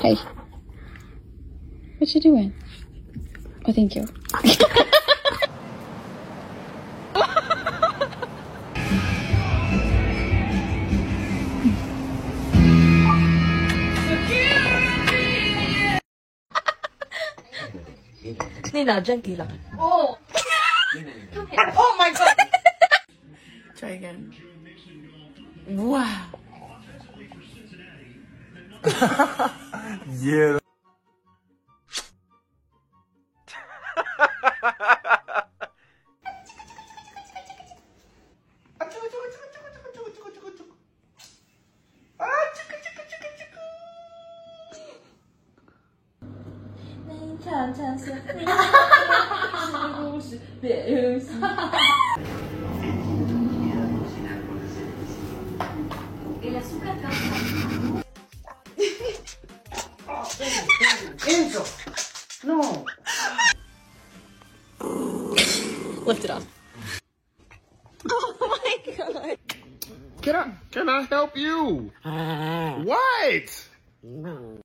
Hey. What you doing? Oh, thank you. Nina, gently lang. Oh! Oh my god! Try again. Wow. Yeah. Enzo! No! Lift it up. Oh my god. Can I help you? What?